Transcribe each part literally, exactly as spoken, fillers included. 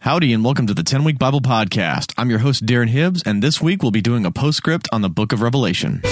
Howdy and welcome to the ten-Week Bible Podcast. I'm your host, Darren Hibbs, and this week we'll be doing a postscript on the book of Revelation.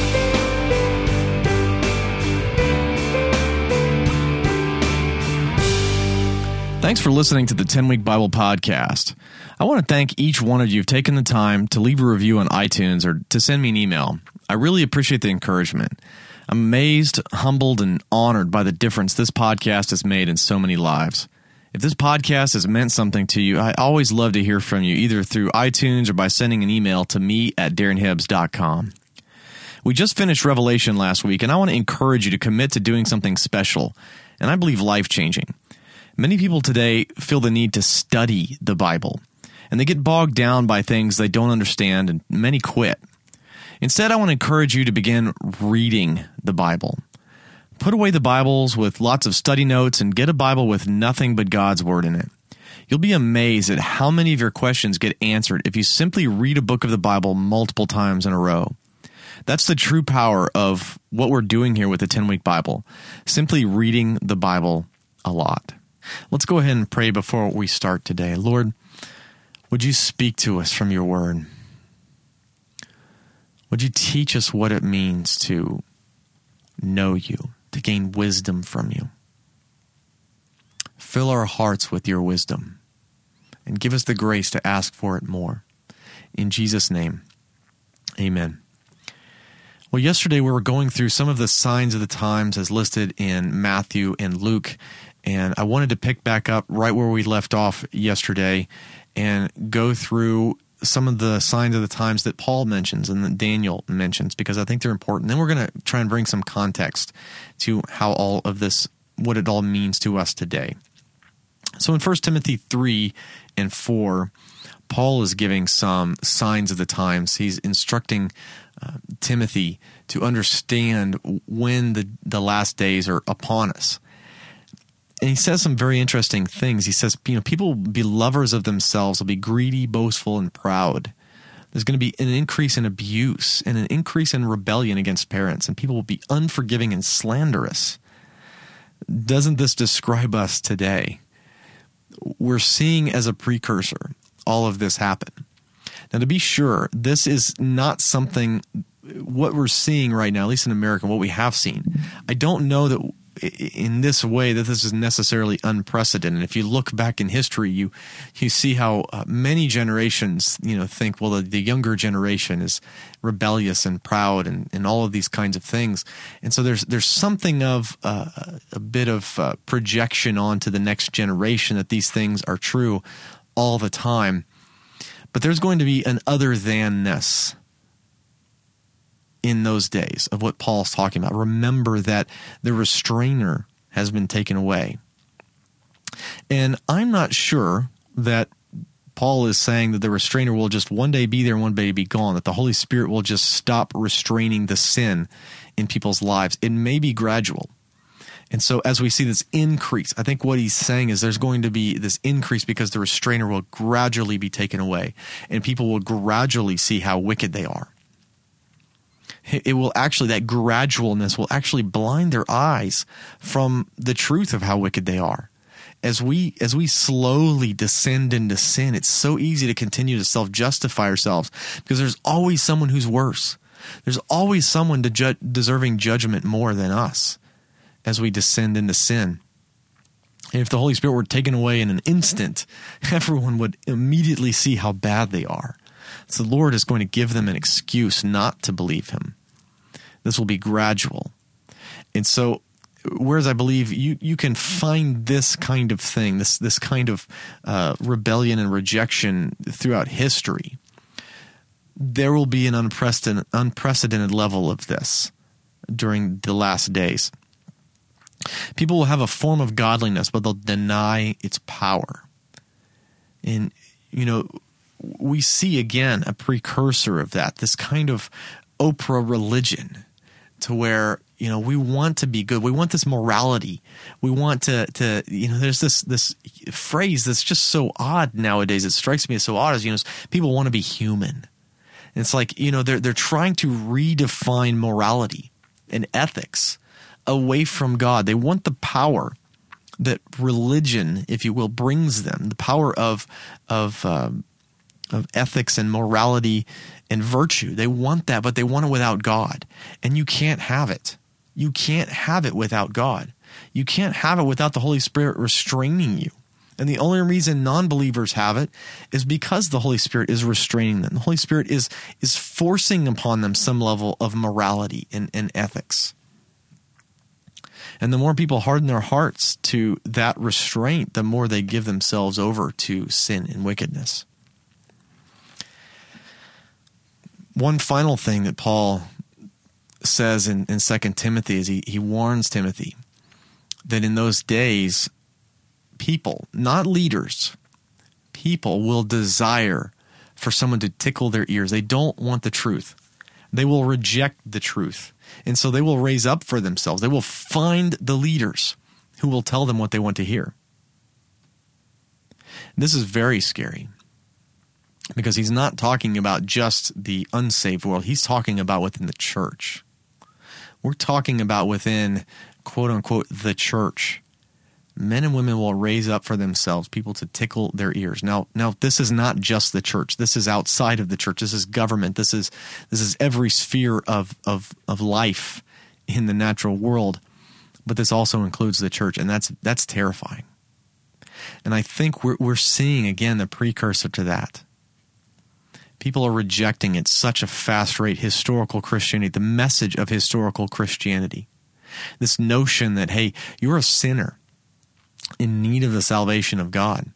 Thanks for listening to the ten-Week Bible Podcast. I want to thank each one of you who've taken the time to leave a review on iTunes or to send me an email. I really appreciate the encouragement. I'm amazed, humbled, and honored by the difference this podcast has made in so many lives. If this podcast has meant something to you, I always love to hear from you, either through iTunes or by sending an email to me at darren hibbs dot com. We just finished Revelation last week, and I want to encourage you to commit to doing something special, and I believe life-changing. Many people today feel the need to study the Bible, and they get bogged down by things they don't understand, and many quit. Instead, I want to encourage you to begin reading the Bible. Put away the Bibles with lots of study notes and get a Bible with nothing but God's Word in it. You'll be amazed at how many of your questions get answered if you simply read a book of the Bible multiple times in a row. That's the true power of what we're doing here with the ten-Week Bible, simply reading the Bible a lot. Let's go ahead and pray before we start today. Lord, would you speak to us from your Word? Would you teach us what it means to know you, to gain wisdom from you? Fill our hearts with your wisdom and give us the grace to ask for it more. In Jesus' name, amen. Well, yesterday we were going through some of the signs of the times as listed in Matthew and Luke, and I wanted to pick back up right where we left off yesterday and go through some of the signs of the times that Paul mentions and that Daniel mentions, because I think they're important. Then we're going to try and bring some context to how all of this, what it all means to us today. So in First Timothy three and four, Paul is giving some signs of the times. He's instructing uh, Timothy to understand when the, the last days are upon us. And he says some very interesting things. He says, you know, people will be lovers of themselves, will be greedy, boastful, and proud. There's going to be an increase in abuse and an increase in rebellion against parents, and people will be unforgiving and slanderous. Doesn't this describe us today? We're seeing as a precursor all of this happen. Now, to be sure, this is not something, what we're seeing right now, at least in America, what we have seen. I don't know that in this way that this is necessarily unprecedented. If you look back in history, you you see how uh, many generations, you know, think, well, the, the younger generation is rebellious and proud and, and all of these kinds of things. And so there's there's something of uh, a bit of uh, projection onto the next generation that these things are true all the time. But there's going to be an other than-ness in those days of what Paul's talking about. Remember that the restrainer has been taken away. And I'm not sure that Paul is saying that the restrainer will just one day be there and one day be gone, that the Holy Spirit will just stop restraining the sin in people's lives. It may be gradual. And so as we see this increase, I think what he's saying is there's going to be this increase because the restrainer will gradually be taken away and people will gradually see how wicked they are. It will actually, that gradualness will actually blind their eyes from the truth of how wicked they are. As we as we slowly descend into sin, it's so easy to continue to self-justify ourselves because there's always someone who's worse. There's always someone to ju- deserving judgment more than us as we descend into sin. And if the Holy Spirit were taken away in an instant, everyone would immediately see how bad they are. So the Lord is going to give them an excuse not to believe him. This will be gradual. And so, whereas I believe you, you can find this kind of thing, this, this kind of uh, rebellion and rejection throughout history, there will be an unprecedented, unprecedented level of this during the last days. People will have a form of godliness, but they'll deny its power. And, you know, we see again a precursor of that, this kind of Oprah religion to where, you know, we want to be good. We want this morality. We want to, to you know, there's this this phrase that's just so odd nowadays. It strikes me as so odd as, you know, people want to be human. And it's like, you know, they're they're trying to redefine morality and ethics away from God. They want the power that religion, if you will, brings them, the power of of um, of ethics and morality and virtue. They want that, but they want it without God. And you can't have it. You can't have it without God. You can't have it without the Holy Spirit restraining you. And the only reason non-believers have it is because the Holy Spirit is restraining them. The Holy Spirit is is forcing upon them some level of morality and, and ethics. And the more people harden their hearts to that restraint, the more they give themselves over to sin and wickedness. One final thing that Paul says in, in Second Timothy is he, he warns Timothy that in those days, people, not leaders, people will desire for someone to tickle their ears. They don't want the truth. They will reject the truth. And so they will raise up for themselves. They will find the leaders who will tell them what they want to hear. This is very scary because he's not talking about just the unsaved world. He's talking about within the church. We're talking about within, quote unquote, the church. Men and women will raise up for themselves people to tickle their ears. Now, now this is not just the church. This is outside of the church. This is government. This is this is every sphere of of of life in the natural world. But this also includes the church, and that's that's terrifying. And I think we're we're seeing again the precursor to that. People are rejecting at such a fast rate historical Christianity, the message of historical Christianity. This notion that, hey, you're a sinner in need of the salvation of God.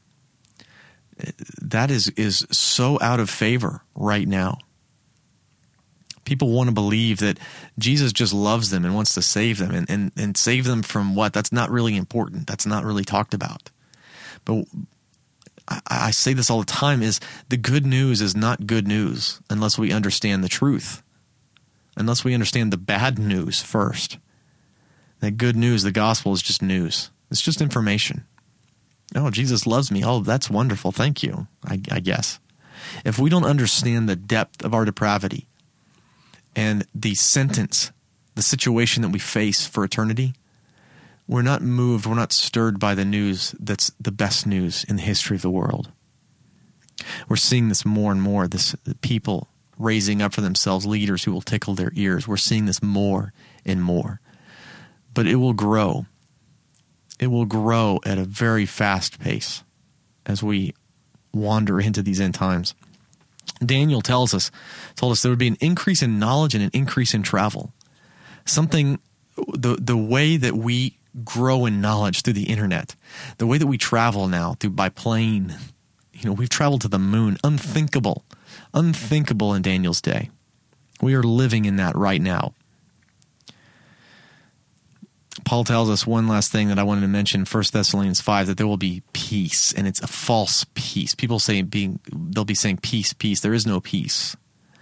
That is, is so out of favor right now. People want to believe that Jesus just loves them and wants to save them. And, and, and save them from what? That's not really important. That's not really talked about. But I, I say this all the time, is the good news is not good news unless we understand the truth. Unless we understand the bad news first. That good news, the gospel, is just news. It's just information. Oh, Jesus loves me. Oh, that's wonderful. Thank you, I, I guess. If we don't understand the depth of our depravity and the sentence, the situation that we face for eternity, we're not moved, we're not stirred by the news that's the best news in the history of the world. We're seeing this more and more, this people raising up for themselves leaders who will tickle their ears. We're seeing this more and more. But it will grow. It will grow at a very fast pace as we wander into these end times. Daniel tells us, told us there would be an increase in knowledge and an increase in travel. Something, the the way that we grow in knowledge through the internet, the way that we travel now through by plane, you know, we've traveled to the moon, unthinkable, unthinkable in Daniel's day. We are living in that right now. Paul tells us one last thing that I wanted to mention, First Thessalonians five, that there will be peace, and it's a false peace. People say being, they'll be saying peace, peace. There is no peace.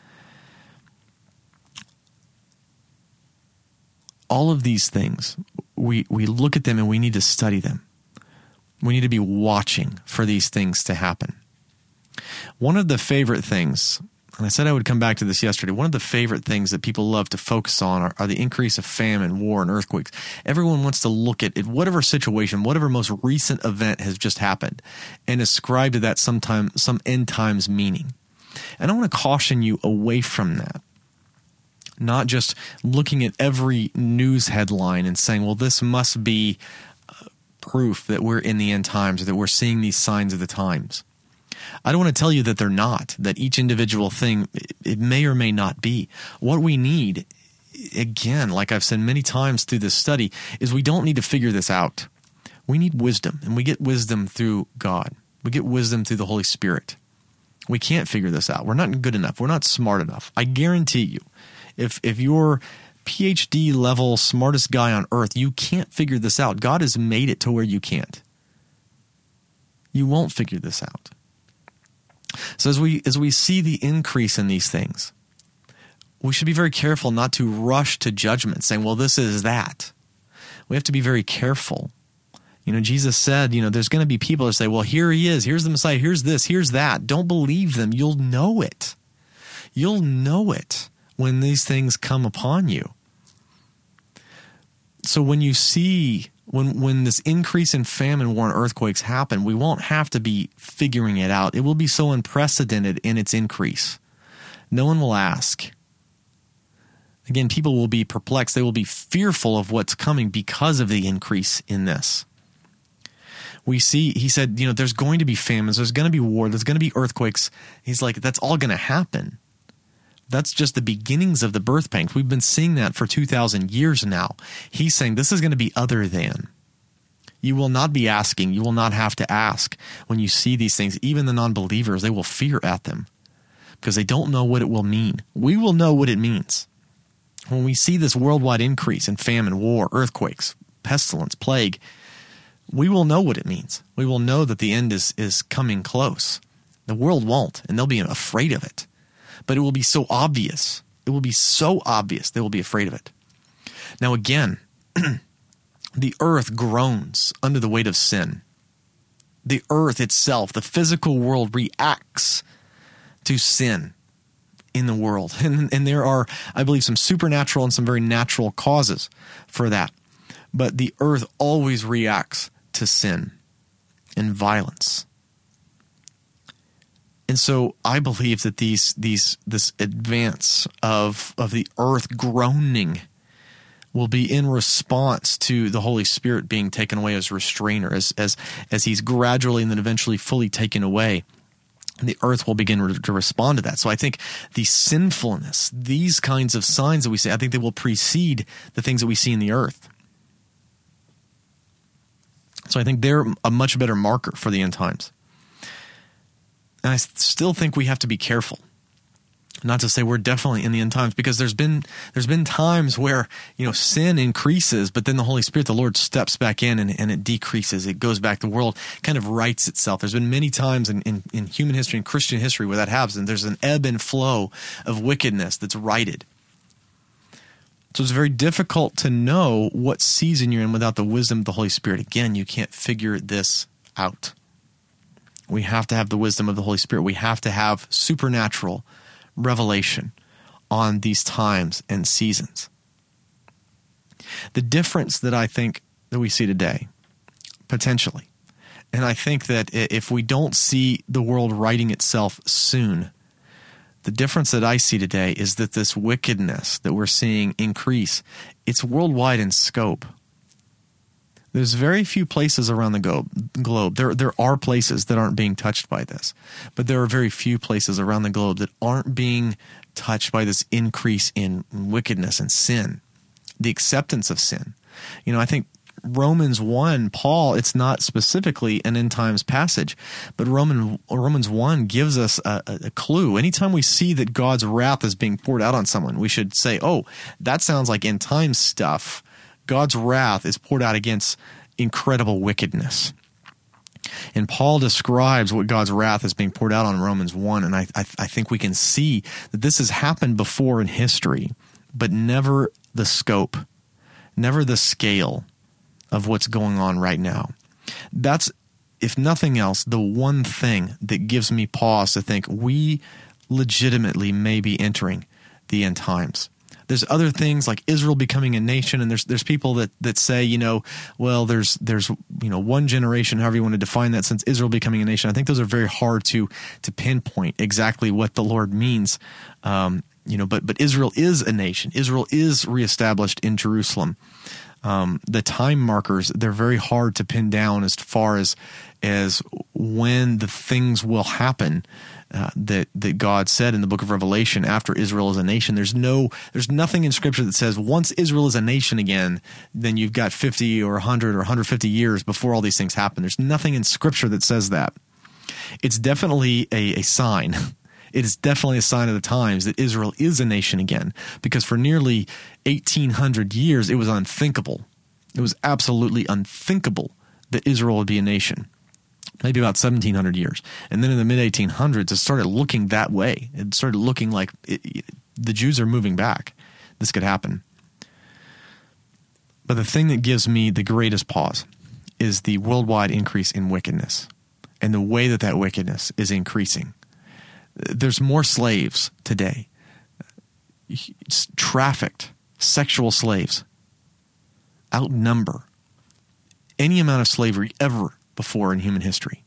All of these things, we, we look at them and we need to study them. We need to be watching for these things to happen. One of the favorite things, and I said I would come back to this yesterday, one of the favorite things that people love to focus on are, are the increase of famine, war, and earthquakes. Everyone wants to look at, at whatever situation, whatever most recent event has just happened, and ascribe to that sometime, some end times meaning. And I want to caution you away from that. Not just looking at every news headline and saying, well, this must be uh, proof that we're in the end times or that we're seeing these signs of the times. I don't want to tell you that they're not, that each individual thing, it may or may not be. What we need, again, like I've said many times through this study, is we don't need to figure this out. We need wisdom, and we get wisdom through God. We get wisdom through the Holy Spirit. We can't figure this out. We're not good enough. We're not smart enough. I guarantee you, if if you're P H D level smartest guy on earth, you can't figure this out. God has made it to where you can't. You won't figure this out. So as we as we see the increase in these things, we should be very careful not to rush to judgment, saying, well, this is that. We have to be very careful. You know, Jesus said, you know, there's going to be people that say, well, here he is, here's the Messiah, here's this, here's that. Don't believe them. You'll know it. You'll know it when these things come upon you. So when you see When when this increase in famine, war, and earthquakes happen, we won't have to be figuring it out. It will be so unprecedented in its increase. No one will ask. Again, people will be perplexed. They will be fearful of what's coming because of the increase in this. We see, he said, you know, there's going to be famines, there's going to be war, there's going to be earthquakes. He's like, that's all going to happen. That's just the beginnings of the birth pangs. We've been seeing that for two thousand years now. He's saying this is going to be other than. You will not be asking. You will not have to ask when you see these things. Even the non-believers, they will fear at them because they don't know what it will mean. We will know what it means. When we see this worldwide increase in famine, war, earthquakes, pestilence, plague, we will know what it means. We will know that the end is, is coming close. The world won't, and they'll be afraid of it. But it will be so obvious. It will be so obvious they will be afraid of it. Now again, the earth groans under the weight of sin. The earth itself, the physical world, reacts to sin in the world. And, and there are, I believe, some supernatural and some very natural causes for that. But the earth always reacts to sin and violence. And so I believe that these these this advance of of the earth groaning will be in response to the Holy Spirit being taken away as restrainer, as as as he's gradually and then eventually fully taken away. The earth will begin re- to respond to that. So I think the sinfulness, these kinds of signs that we see, I think they will precede the things that we see in the earth. So I think they're a much better marker for the end times. And I still think we have to be careful. Not to say we're definitely in the end times, because there's been there's been times where, you know, sin increases, but then the Holy Spirit, the Lord, steps back in and, and it decreases. It goes back. The world kind of rights itself. There's been many times in, in, in human history and Christian history where that happens, and there's an ebb and flow of wickedness that's righted. So it's very difficult to know what season you're in without the wisdom of the Holy Spirit. Again, you can't figure this out. We have to have the wisdom of the Holy Spirit. We have to have supernatural revelation on these times and seasons. The difference that I think that we see today, potentially, and I think that if we don't see the world righting itself soon, the difference that I see today is that this wickedness that we're seeing increase, it's worldwide in scope. There's very few places around the globe. globe. There, there are places that aren't being touched by this, but there are very few places around the globe that aren't being touched by this increase in wickedness and sin, the acceptance of sin. You know, I think Romans one, Paul, it's not specifically an end times passage, but Roman, Romans one gives us a, a clue. Anytime we see that God's wrath is being poured out on someone, we should say, oh, that sounds like end times stuff. God's wrath is poured out against incredible wickedness. And Paul describes what God's wrath is being poured out on in Romans one, and I, I, I think we can see that this has happened before in history, but never the scope, never the scale of what's going on right now. That's, if nothing else, the one thing that gives me pause to think we legitimately may be entering the end times. There's other things like Israel becoming a nation, and there's there's people that, that say, you know, well, there's there's you know one generation, however you want to define that, since Israel becoming a nation. I think those are very hard to to pinpoint exactly what the Lord means. Um, you know, but but Israel is a nation. Israel is reestablished in Jerusalem. Um, the time markers, they're very hard to pin down as far as as when the things will happen uh, that that God said in the book of Revelation after Israel is a nation. There's no, there's nothing in Scripture that says once Israel is a nation again, then you've got fifty or one hundred or one hundred fifty years before all these things happen. There's nothing in Scripture that says that. It's definitely a, a sign. It is definitely a sign of the times that Israel is a nation again, because for nearly eighteen hundred years, it was unthinkable. It was absolutely unthinkable that Israel would be a nation. Maybe about seventeen hundred years. And then in the mid eighteen hundreds, it started looking that way. It started looking like it, it, the Jews are moving back. This could happen. But the thing that gives me the greatest pause is the worldwide increase in wickedness and the way that that wickedness is increasing. There's more slaves today, trafficked, sexual slaves, outnumber any amount of slavery ever before in human history.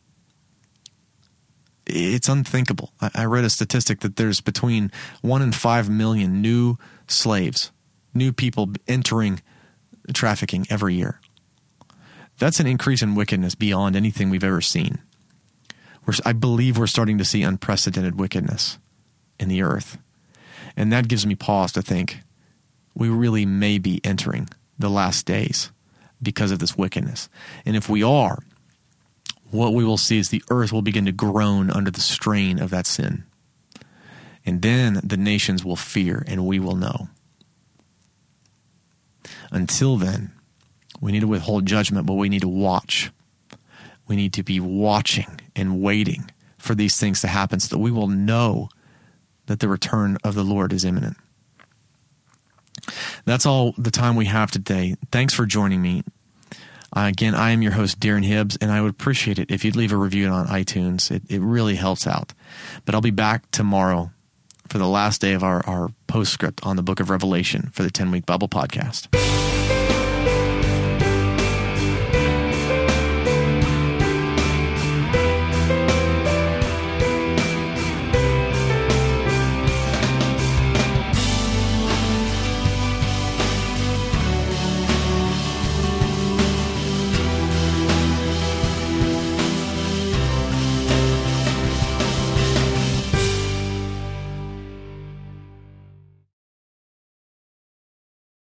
It's unthinkable. I read a statistic that there's between one and five million new slaves, new people entering trafficking every year. That's an increase in wickedness beyond anything we've ever seen. We're, I believe we're starting to see unprecedented wickedness in the earth. And that gives me pause to think we really may be entering the last days because of this wickedness. And if we are, what we will see is the earth will begin to groan under the strain of that sin. And then the nations will fear and we will know. Until then, we need to withhold judgment, but we need to watch. We need to be watching and waiting for these things to happen so that we will know that the return of the Lord is imminent. That's all the time we have today. Thanks for joining me. Uh, again, I am your host, Darren Hibbs, and I would appreciate it if you'd leave a review on iTunes. It, it really helps out. But I'll be back tomorrow for the last day of our, our postscript on the book of Revelation for the ten-week Bible podcast.